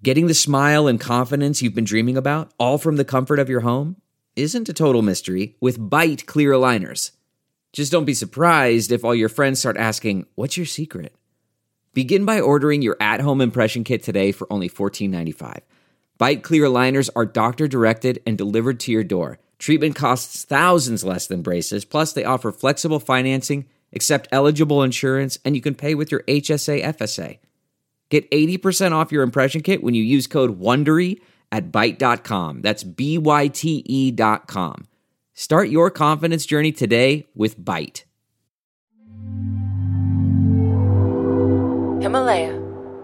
Getting the smile and confidence you've been dreaming about, all from the comfort of your home, isn't a total mystery with Byte clear aligners. Just don't be surprised if all your friends start asking, "What's your secret?" Begin by ordering your at-home impression kit today for only $14.95. Byte clear aligners are doctor-directed and delivered to your door. Treatment costs thousands less than braces, plus they offer flexible financing, accept eligible insurance, and you can pay with your HSA FSA. Get 80% off your impression kit when you use code WONDERY at Byte.com. That's BYTE.com. Start your confidence journey today with Byte. Himalaya.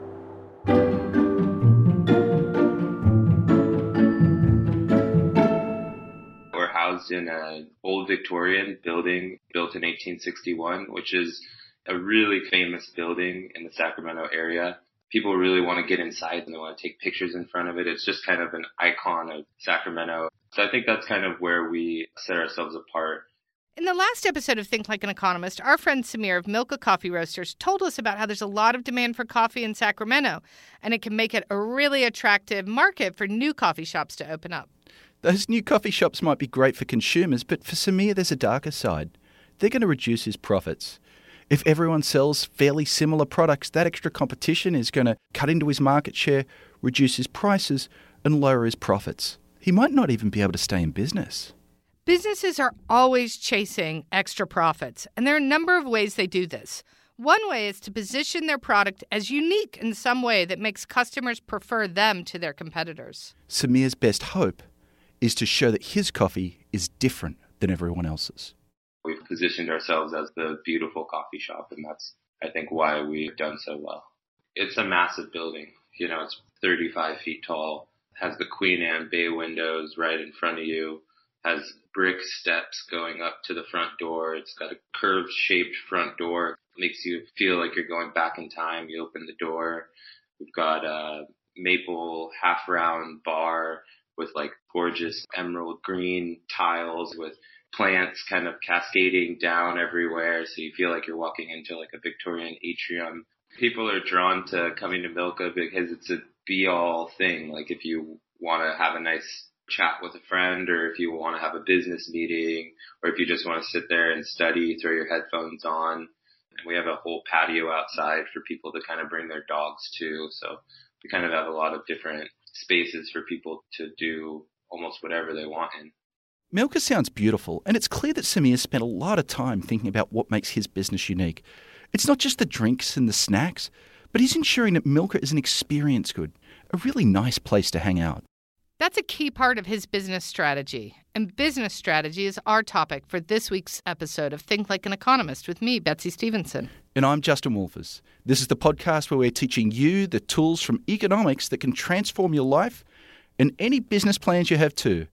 We're housed in an old Victorian building built in 1861, which is a really famous building in the Sacramento area. People really want to get inside and they want to take pictures in front of it. It's just kind of an icon of Sacramento. So I think that's kind of where we set ourselves apart. In the last episode of Think Like an Economist, our friend Samir of Milka Coffee Roasters told us about how there's a lot of demand for coffee in Sacramento, and it can make it a really attractive market for new coffee shops to open up. Those new coffee shops might be great for consumers, but for Samir, there's a darker side. They're going to reduce his profits. If everyone sells fairly similar products, that extra competition is going to cut into his market share, reduce his prices, and lower his profits. He might not even be able to stay in business. Businesses are always chasing extra profits, and there are a number of ways they do this. One way is to position their product as unique in some way that makes customers prefer them to their competitors. Samir's best hope is to show that his coffee is different than everyone else's. We've positioned ourselves as the beautiful coffee shop, and that's, I think, why we've done so well. It's a massive building. It's 35 feet tall, has the Queen Anne bay windows right in front of you, has brick steps going up to the front door. It's got a curved shaped front door. It makes you feel like you're going back in time. You open the door. We've got a maple half round bar with like gorgeous emerald green tiles with plants kind of cascading down everywhere. So you feel like you're walking into like a Victorian atrium. People are drawn to coming to Milka because it's a be all thing. Like if you want to have a nice chat with a friend, or if you want to have a business meeting, or if you just want to sit there and study, throw your headphones on. And we have a whole patio outside for people to kind of bring their dogs to. So we kind of have a lot of different spaces for people to do almost whatever they want in. Milka sounds beautiful, and it's clear that Samir spent a lot of time thinking about what makes his business unique. It's not just the drinks and the snacks, but he's ensuring that Milka is an experience good, a really nice place to hang out. That's a key part of his business strategy. And business strategy is our topic for this week's episode of Think Like an Economist with me, Betsy Stevenson. And I'm Justin Wolfers. This is the podcast where we're teaching you the tools from economics that can transform your life and any business plans you have too.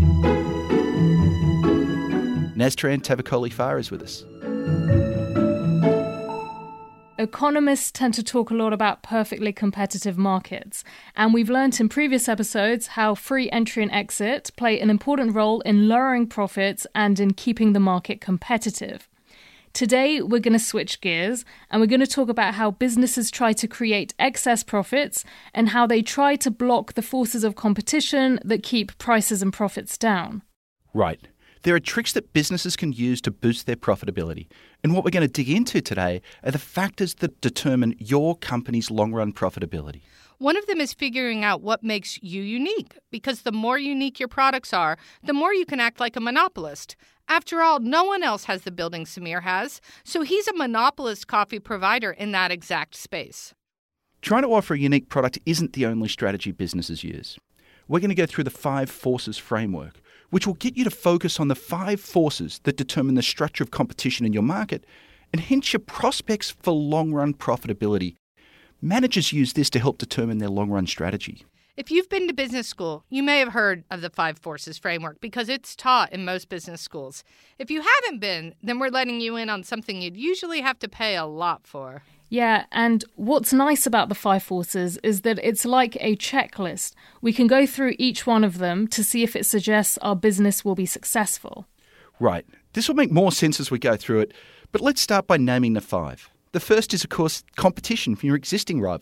Nastran Tavakoli-Farr is with us. Economists tend to talk a lot about perfectly competitive markets, and we've learnt in previous episodes how free entry and exit play an important role in lowering profits and in keeping the market competitive. Today, we're going to switch gears, and we're going to talk about how businesses try to create excess profits and how they try to block the forces of competition that keep prices and profits down. Right. There are tricks that businesses can use to boost their profitability. And what we're going to dig into today are the factors that determine your company's long-run profitability. One of them is figuring out what makes you unique, because the more unique your products are, the more you can act like a monopolist. After all, no one else has the building Samir has, so he's a monopolist coffee provider in that exact space. Trying to offer a unique product isn't the only strategy businesses use. We're going to go through the 5 forces framework, which will get you to focus on the 5 forces that determine the structure of competition in your market and hence your prospects for long-run profitability. Managers use this to help determine their long-run strategy. If you've been to business school, you may have heard of the 5 forces framework because it's taught in most business schools. If you haven't been, then we're letting you in on something you'd usually have to pay a lot for. Yeah, and what's nice about the 5 forces is that it's like a checklist. We can go through each one of them to see if it suggests our business will be successful. Right. This will make more sense as we go through it, but let's start by naming the 5. The first is, of course, competition from your existing rivals.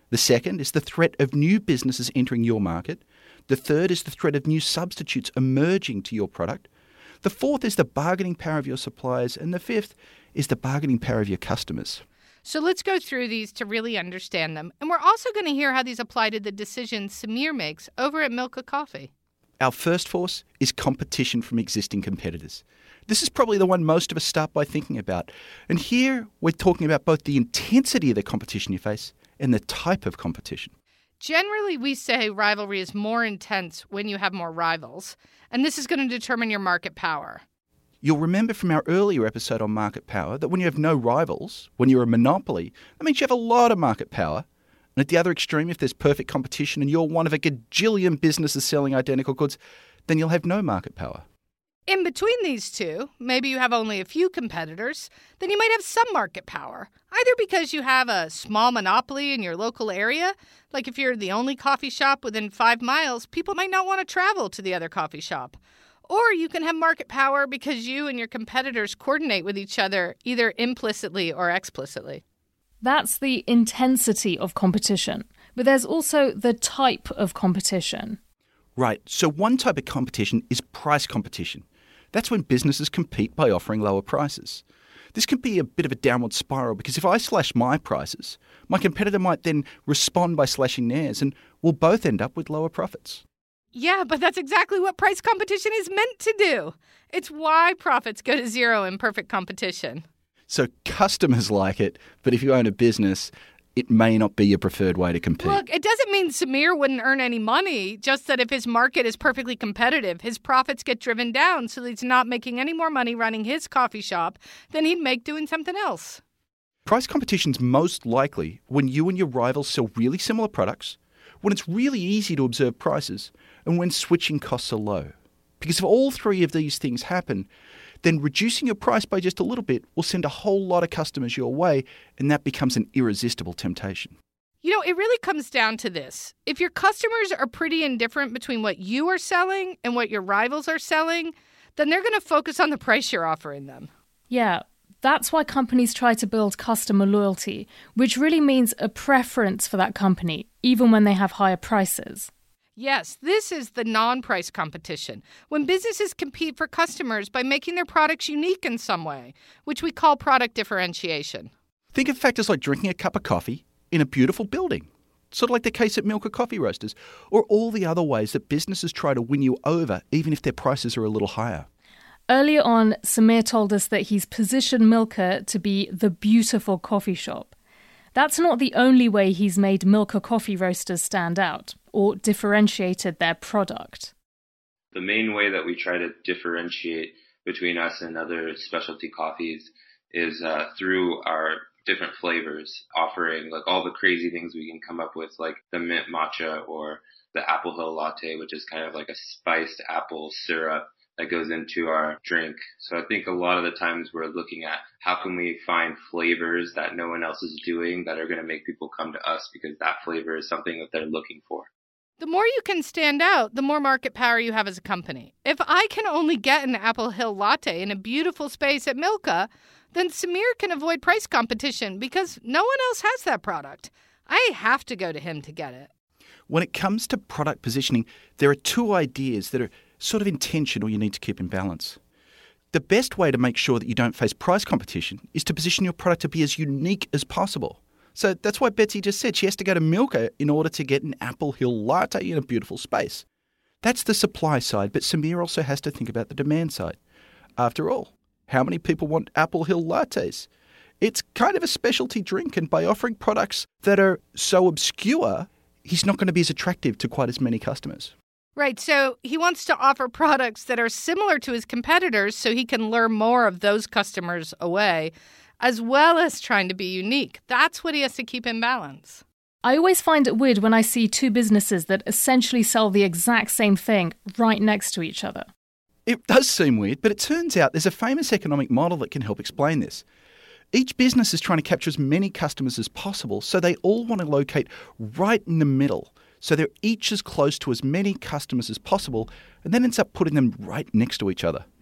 The second is the threat of new businesses entering your market. The third is the threat of new substitutes emerging to your product. The fourth is the bargaining power of your suppliers. And the fifth is the bargaining power of your customers. So let's go through these to really understand them. And we're also going to hear how these apply to the decisions Samir makes over at Milka Coffee. Our first force is competition from existing competitors. This is probably the one most of us start by thinking about. And here we're talking about both the intensity of the competition you face and the type of competition. Generally, we say rivalry is more intense when you have more rivals, and this is going to determine your market power. You'll remember from our earlier episode on market power that when you have no rivals, when you're a monopoly, that means you have a lot of market power. And at the other extreme, if there's perfect competition and you're one of a gajillion businesses selling identical goods, then you'll have no market power. In between these two, maybe you have only a few competitors, then you might have some market power, either because you have a small monopoly in your local area, like if you're the only coffee shop within 5 miles, people might not want to travel to the other coffee shop. Or you can have market power because you and your competitors coordinate with each other, either implicitly or explicitly. That's the intensity of competition. But there's also the type of competition. Right, so one type of competition is price competition. That's when businesses compete by offering lower prices. This can be a bit of a downward spiral because if I slash my prices, my competitor might then respond by slashing theirs and we'll both end up with lower profits. Yeah, but that's exactly what price competition is meant to do. It's why profits go to zero in perfect competition. So customers like it, but if you own a business, it may not be your preferred way to compete. Look, it doesn't mean Samir wouldn't earn any money, just that if his market is perfectly competitive, his profits get driven down so that he's not making any more money running his coffee shop than he'd make doing something else. Price competition's most likely when you and your rivals sell really similar products, when it's really easy to observe prices, and when switching costs are low. Because if all three of these things happen, then reducing your price by just a little bit will send a whole lot of customers your way, and that becomes an irresistible temptation. You know, it really comes down to this. If your customers are pretty indifferent between what you are selling and what your rivals are selling, then they're going to focus on the price you're offering them. Yeah, that's why companies try to build customer loyalty, which really means a preference for that company, even when they have higher prices. Yes, this is the non-price competition, when businesses compete for customers by making their products unique in some way, which we call product differentiation. Think of factors like drinking a cup of coffee in a beautiful building, sort of like the case at Milka Coffee Roasters, or all the other ways that businesses try to win you over, even if their prices are a little higher. Earlier on, Samir told us that he's positioned Milka to be the beautiful coffee shop. That's not the only way he's made Milka Coffee Roasters stand out or differentiated their product. The main way that we try to differentiate between us and other specialty coffees is through our different flavors, offering like all the crazy things we can come up with, like the mint matcha or the Apple Hill latte, which is kind of like a spiced apple syrup that goes into our drink. So I think a lot of the times we're looking at how can we find flavors that no one else is doing that are going to make people come to us because that flavor is something that they're looking for. The more you can stand out, the more market power you have as a company. If I can only get an Apple Hill latte in a beautiful space at Milka, then Samir can avoid price competition because no one else has that product. I have to go to him to get it. When it comes to product positioning, there are two ideas that are sort of in tension or you need to keep in balance. The best way to make sure that you don't face price competition is to position your product to be as unique as possible. So that's why Betsy just said she has to go to Milka in order to get an Apple Hill latte in a beautiful space. That's the supply side, but Samir also has to think about the demand side. After all, how many people want Apple Hill lattes? It's kind of a specialty drink, and by offering products that are so obscure, he's not going to be as attractive to quite as many customers. Right, so he wants to offer products that are similar to his competitors so he can lure more of those customers away, as well as trying to be unique. That's what he has to keep in balance. I always find it weird when I see two businesses that essentially sell the exact same thing right next to each other. It does seem weird, but it turns out there's a famous economic model that can help explain this. Each business is trying to capture as many customers as possible, so they all want to locate right in the middle. So they're each as close to as many customers as possible, and then ends up putting them right next to each other.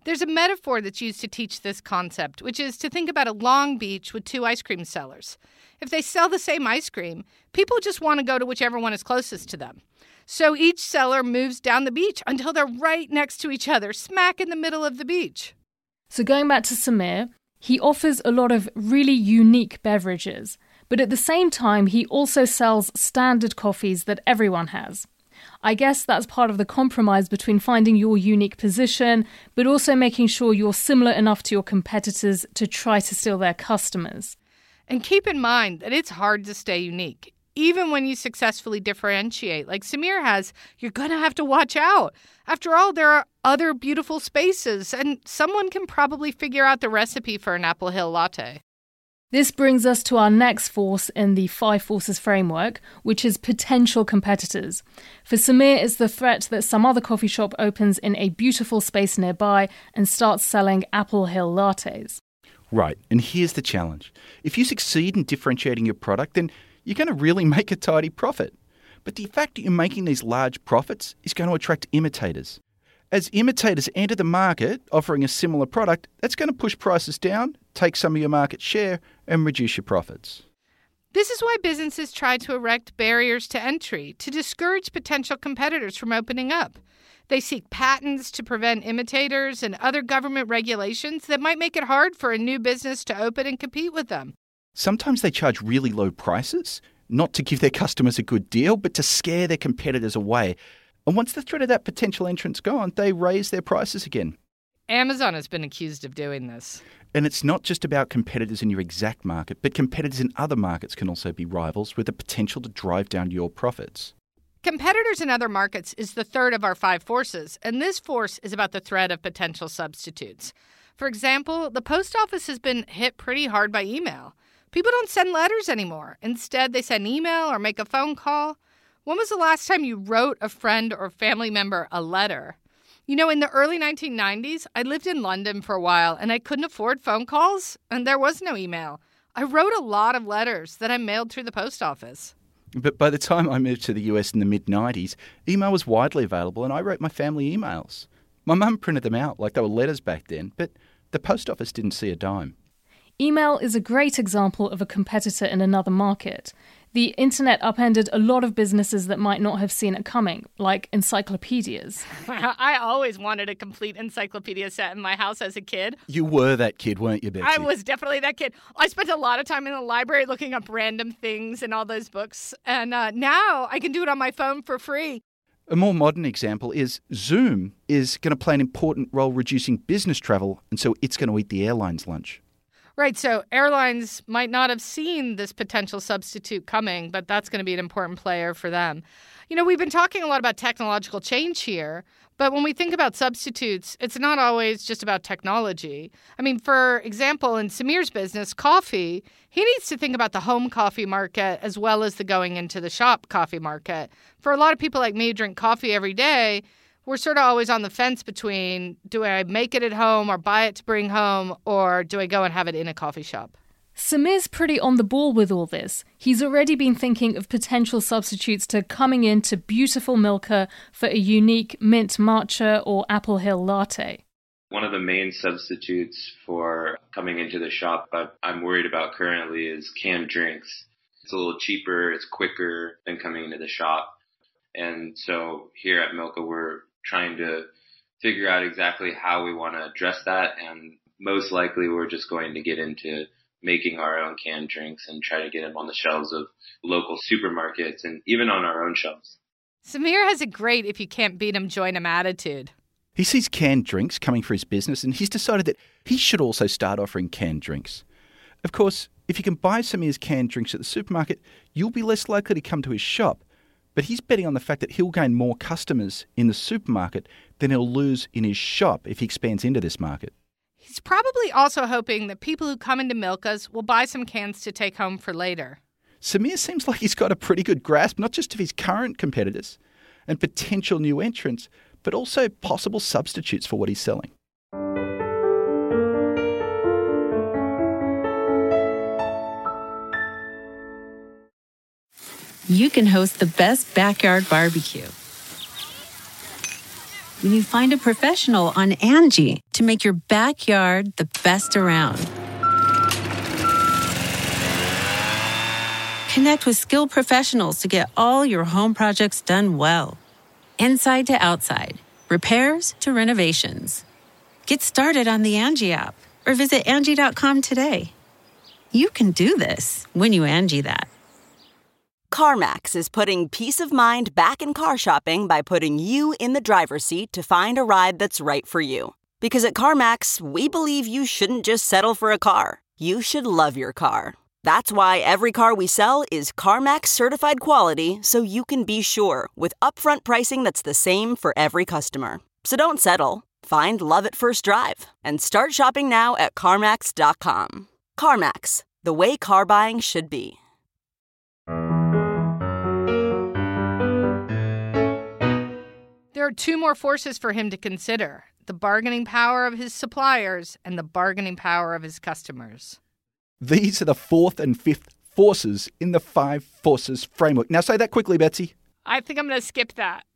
There's a metaphor that's used to teach this concept, which is to think about a long beach with two ice cream sellers. If they sell the same ice cream, people just want to go to whichever one is closest to them. So each seller moves down the beach until they're right next to each other, smack in the middle of the beach. So going back to Samir, he offers a lot of really unique beverages, but at the same time, he also sells standard coffees that everyone has. I guess that's part of the compromise between finding your unique position, but also making sure you're similar enough to your competitors to try to steal their customers. And keep in mind that it's hard to stay unique. Even when you successfully differentiate, like Samir has, you're going to have to watch out. After all, there are other beautiful spaces, and someone can probably figure out the recipe for an Apple Hill latte. This brings us to our next force in the 5 forces framework, which is potential competitors. For Samir, it's the threat that some other coffee shop opens in a beautiful space nearby and starts selling Apple Hill lattes. Right, and here's the challenge. If you succeed in differentiating your product, then you're going to really make a tidy profit. But the fact that you're making these large profits is going to attract imitators. As imitators enter the market offering a similar product, that's going to push prices down, take some of your market share, and reduce your profits. This is why businesses try to erect barriers to entry to discourage potential competitors from opening up. They seek patents to prevent imitators and other government regulations that might make it hard for a new business to open and compete with them. Sometimes they charge really low prices, not to give their customers a good deal, but to scare their competitors away. And once the threat of that potential entrant's gone, they raise their prices again. Amazon has been accused of doing this. And it's not just about competitors in your exact market, but competitors in other markets can also be rivals with the potential to drive down your profits. Competitors in other markets is the third of our 5 forces, and this force is about the threat of potential substitutes. For example, the post office has been hit pretty hard by email. People don't send letters anymore. Instead, they send email or make a phone call. When was the last time you wrote a friend or family member a letter? You know, in the early 1990s, I lived in London for a while, and I couldn't afford phone calls, and there was no email. I wrote a lot of letters that I mailed through the post office. But by the time I moved to the US in the mid-90s, email was widely available and I wrote my family emails. My mum printed them out like they were letters back then, but the post office didn't see a dime. Email is a great example of a competitor in another market. The internet upended a lot of businesses that might not have seen it coming, like encyclopedias. I always wanted a complete encyclopedia set in my house as a kid. You were that kid, weren't you, Betsy? I was definitely that kid. I spent a lot of time in the library looking up random things in all those books. And now I can do it on my phone for free. A more modern example is Zoom is going to play an important role reducing business travel, and so it's going to eat the airline's lunch. Right, so airlines might not have seen this potential substitute coming, but that's going to be an important player for them. You know, we've been talking a lot about technological change here, but when we think about substitutes, it's not always just about technology. I mean, for example, in Samir's business, coffee, he needs to think about the home coffee market as well as the going into the shop coffee market. For a lot of people like me who drink coffee every day, we're sort of always on the fence between, do I make it at home or buy it to bring home, or do I go and have it in a coffee shop? Samir's pretty on the ball with all this. He's already been thinking of potential substitutes to coming into beautiful Milka for a unique mint matcha or Apple Hill latte. One of the main substitutes for coming into the shop I'm worried about currently is canned drinks. It's a little cheaper, it's quicker than coming into the shop. And so here at Milka, we're trying to figure out exactly how we want to address that. And most likely we're just going to get into making our own canned drinks and try to get them on the shelves of local supermarkets and even on our own shelves. Samir has a great if you can't beat 'em, join 'em attitude. He sees canned drinks coming for his business and he's decided that he should also start offering canned drinks. Of course, if you can buy Samir's canned drinks at the supermarket, you'll be less likely to come to his shop. But he's betting on the fact that he'll gain more customers in the supermarket than he'll lose in his shop if he expands into this market. He's probably also hoping that people who come into Milka's will buy some cans to take home for later. Samir seems like he's got a pretty good grasp, not just of his current competitors and potential new entrants, but also possible substitutes for what he's selling. You can host the best backyard barbecue. when you find a professional on Angie to make your backyard the best around. Connect with skilled professionals to get all your home projects done well. Inside to outside, repairs to renovations. Get started on the Angie app or visit Angie.com today. You can do this when you Angie that. CarMax is putting peace of mind back in car shopping by putting you in the driver's seat to find a ride that's right for you. Because at CarMax, we believe you shouldn't just settle for a car. You should love your car. That's why every car we sell is CarMax certified quality, so you can be sure with upfront pricing that's the same for every customer. So don't settle. Find love at first drive and start shopping now at CarMax.com. CarMax, the way car buying should be. There are two more forces for him to consider: the bargaining power of his suppliers and the bargaining power of his customers. These are the fourth and fifth forces in the 5 forces framework. Now say that quickly, Betsy. I think I'm going to skip that.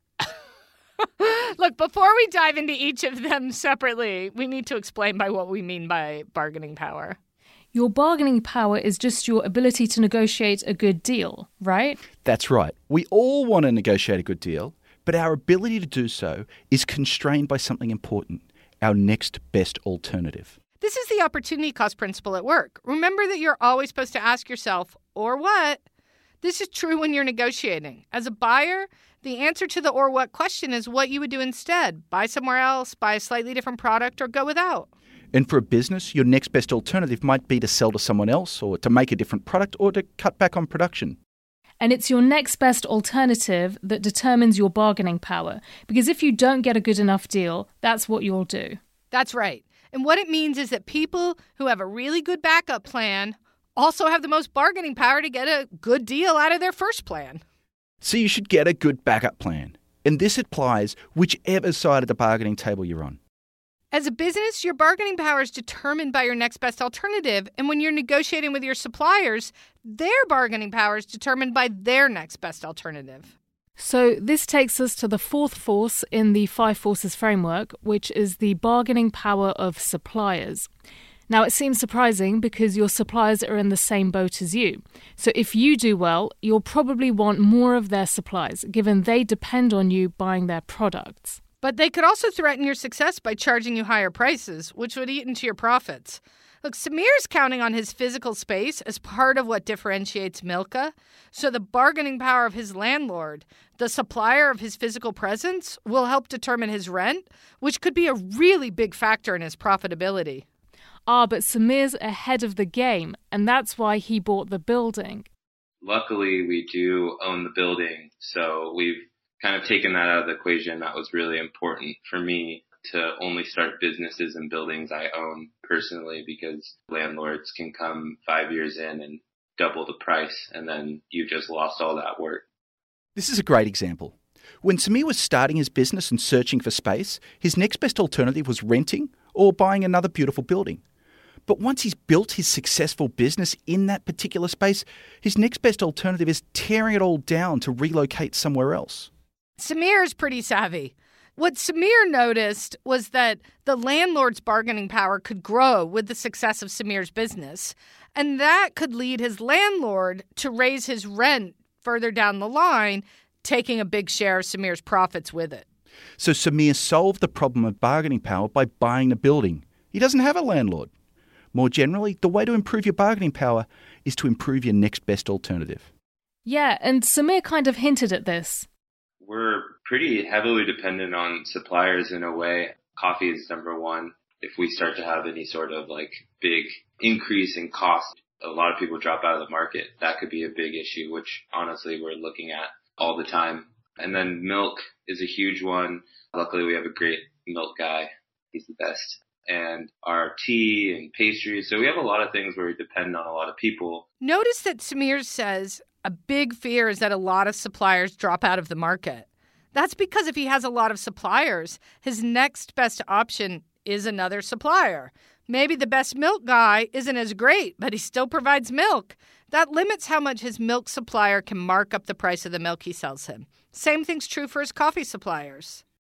Look, before we dive into each of them separately, we need to explain by what we mean by bargaining power. Your bargaining power is just your ability to negotiate a good deal, right? That's right. We all want to negotiate a good deal, but our ability to do so is constrained by something important: our next best alternative. This is the opportunity cost principle at work. Remember that you're always supposed to ask yourself, or what? This is true when you're negotiating. As a buyer, the answer to the or what question is what you would do instead. Buy somewhere else, buy a slightly different product, or go without. And for a business, your next best alternative might be to sell to someone else, or to make a different product, or to cut back on production. And it's your next best alternative that determines your bargaining power. Because if you don't get a good enough deal, that's what you'll do. That's right. And what it means is that people who have a really good backup plan also have the most bargaining power to get a good deal out of their first plan. So you should get a good backup plan. And this applies whichever side of the bargaining table you're on. As a business, your bargaining power is determined by your next best alternative. And when you're negotiating with your suppliers, their bargaining power is determined by their next best alternative. So this takes us to the fourth force in the 5 forces framework, which is the bargaining power of suppliers. Now, it seems surprising because your suppliers are in the same boat as you. So if you do well, you'll probably want more of their supplies, given they depend on you buying their products. But they could also threaten your success by charging you higher prices, which would eat into your profits. Look, Sameer's counting on his physical space as part of what differentiates Milka. So the bargaining power of his landlord, the supplier of his physical presence, will help determine his rent, which could be a really big factor in his profitability. But Sameer's ahead of the game, and that's why he bought the building. Luckily, we do own the building, so we've kind of taken that out of the equation. That was really important for me to only start businesses and buildings I own personally, because landlords can come 5 years in and double the price, and then you've just lost all that work. This is a great example. When Sameer was starting his business and searching for space, his next best alternative was renting or buying another beautiful building. But once he's built his successful business in that particular space, his next best alternative is tearing it all down to relocate somewhere else. Sameer is pretty savvy. What Sameer noticed was that the landlord's bargaining power could grow with the success of Sameer's business, and that could lead his landlord to raise his rent further down the line, taking a big share of Sameer's profits with it. So Sameer solved the problem of bargaining power by buying the building. He doesn't have a landlord. More generally, the way to improve your bargaining power is to improve your next best alternative. Yeah, and Sameer kind of hinted at this. We're pretty heavily dependent on suppliers in a way. Coffee is number one. If we start to have any sort of big increase in cost, a lot of people drop out of the market. That could be a big issue, which honestly we're looking at all the time. And then milk is a huge one. Luckily, we have a great milk guy. He's the best. And our tea and pastries. So we have a lot of things where we depend on a lot of people. Notice that Sameer says a big fear is that a lot of suppliers drop out of the market. That's because if he has a lot of suppliers, his next best option is another supplier. Maybe the best milk guy isn't as great, but he still provides milk. That limits how much his milk supplier can mark up the price of the milk he sells him. Same thing's true for his coffee suppliers.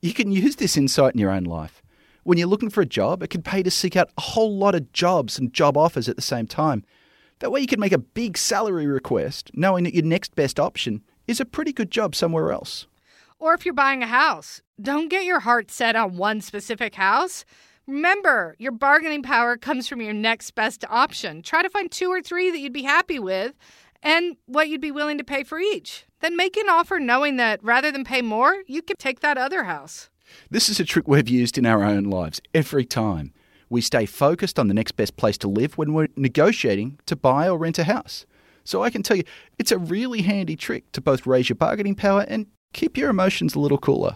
You can use this insight in your own life. When you're looking for a job, it can pay to seek out a whole lot of jobs and job offers at the same time. That way you can make a big salary request, knowing that your next best option is a pretty good job somewhere else. Or if you're buying a house, don't get your heart set on one specific house. Remember, your bargaining power comes from your next best option. Try to find 2 or 3 that you'd be happy with and what you'd be willing to pay for each. Then make an offer knowing that rather than pay more, you could take that other house. This is a trick we've used in our own lives every time. We stay focused on the next best place to live when we're negotiating to buy or rent a house. So I can tell you, it's a really handy trick to both raise your bargaining power and keep your emotions a little cooler.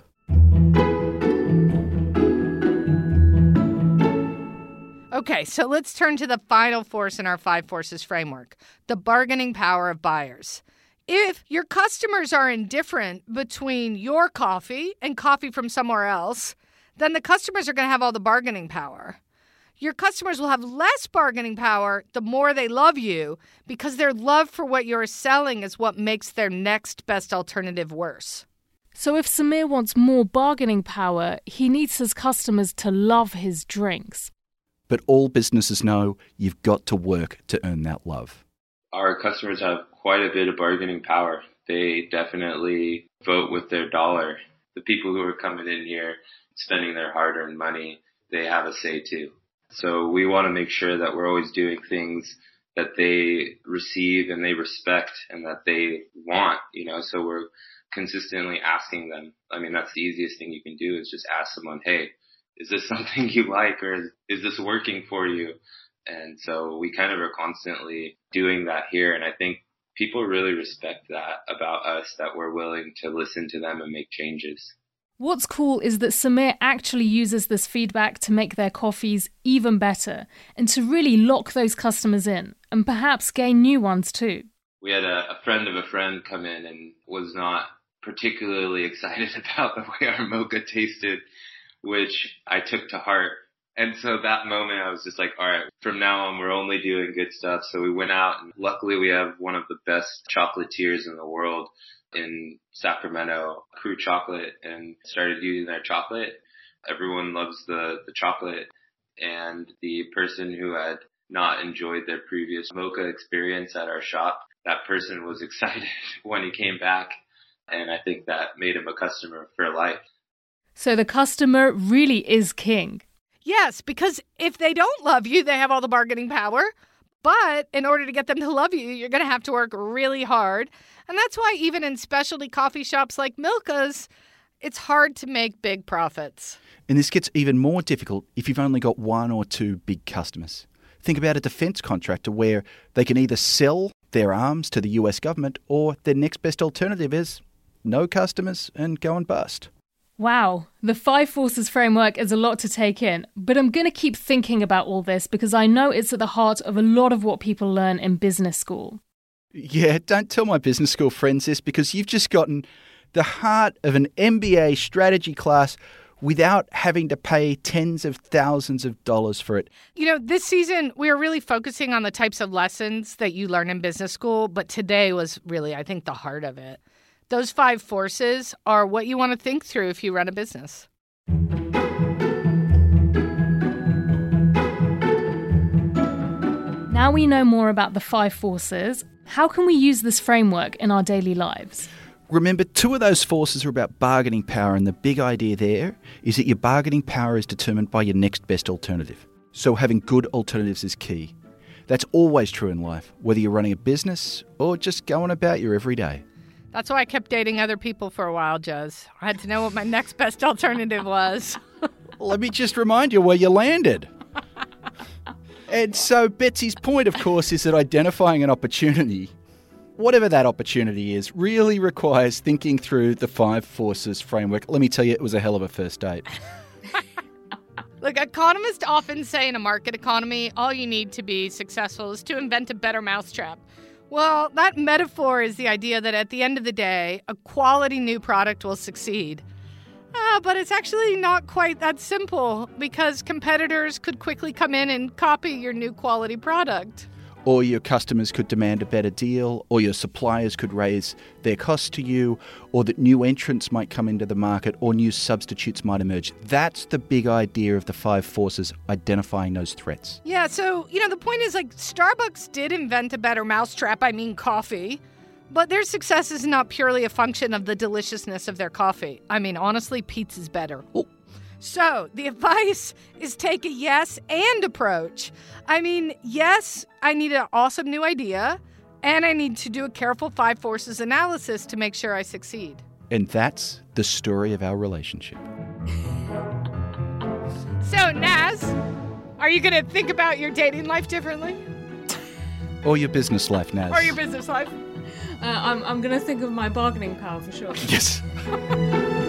Okay, so let's turn to the final force in our 5 forces framework, the bargaining power of buyers. If your customers are indifferent between your coffee and coffee from somewhere else, then the customers are going to have all the bargaining power. Your customers will have less bargaining power the more they love you because their love for what you're selling is what makes their next best alternative worse. So if Samir wants more bargaining power, he needs his customers to love his drinks. But all businesses know you've got to work to earn that love. Our customers have quite a bit of bargaining power. They definitely vote with their dollar. The people who are coming in here, spending their hard-earned money, they have a say too. So we want to make sure that we're always doing things that they receive and they respect and that they want, so we're consistently asking them. I mean, that's the easiest thing you can do is just ask someone, hey, is this something you like or is this working for you? And so we kind of are constantly doing that here. And I think people really respect that about us, that we're willing to listen to them and make changes. What's cool is that Samir actually uses this feedback to make their coffees even better and to really lock those customers in and perhaps gain new ones too. We had a friend of a friend come in and was not particularly excited about the way our mocha tasted, which I took to heart. And so that moment I was just like, all right, from now on, we're only doing good stuff. So we went out and luckily we have one of the best chocolatiers in the world in Sacramento, Crew Chocolate, and started using their chocolate. Everyone loves the chocolate. And the person who had not enjoyed their previous mocha experience at our shop, that person was excited when he came back. And I think that made him a customer for life. So the customer really is king. Yes, because if they don't love you, they have all the bargaining power. But in order to get them to love you, you're going to have to work really hard. And that's why even in specialty coffee shops like Milka's, it's hard to make big profits. And this gets even more difficult if you've only got 1 or 2 big customers. Think about a defence contractor where they can either sell their arms to the US government or their next best alternative is no customers and go and bust. Wow, the 5 forces framework is a lot to take in, but I'm going to keep thinking about all this because I know it's at the heart of a lot of what people learn in business school. Yeah, don't tell my business school friends this because you've just gotten the heart of an MBA strategy class without having to pay tens of thousands of dollars for it. This season, we are really focusing on the types of lessons that you learn in business school, but today was really, I think, the heart of it. Those 5 forces are what you want to think through if you run a business. Now we know more about the 5 forces. How can we use this framework in our daily lives? Remember, 2 of those forces are about bargaining power, and the big idea there is that your bargaining power is determined by your next best alternative. So having good alternatives is key. That's always true in life, whether you're running a business or just going about your everyday. That's why I kept dating other people for a while, Juz. I had to know what my next best alternative was. Let me just remind you where you landed. And so Betsy's point, of course, is that identifying an opportunity, whatever that opportunity is, really requires thinking through the 5 forces framework. Let me tell you, it was a hell of a first date. Look, economists often say in a market economy, all you need to be successful is to invent a better mousetrap. Well, that metaphor is the idea that at the end of the day, a quality new product will succeed. But it's actually not quite that simple because competitors could quickly come in and copy your new quality product. or your customers could demand a better deal, or your suppliers could raise their costs to you, or that new entrants might come into the market, or new substitutes might emerge. That's the big idea of the 5 forces, identifying those threats. Yeah, so, the point is, Starbucks did invent a better mousetrap, coffee, but their success is not purely a function of the deliciousness of their coffee. Honestly, pizza's better. Oh. So, the advice is take a yes and approach. Yes, I need an awesome new idea, and I need to do a careful 5 forces analysis to make sure I succeed. And that's the story of our relationship. So, Naz, are you going to think about your dating life differently? Or your business life, Naz. Or your business life? I'm going to think of my bargaining power for sure. Yes.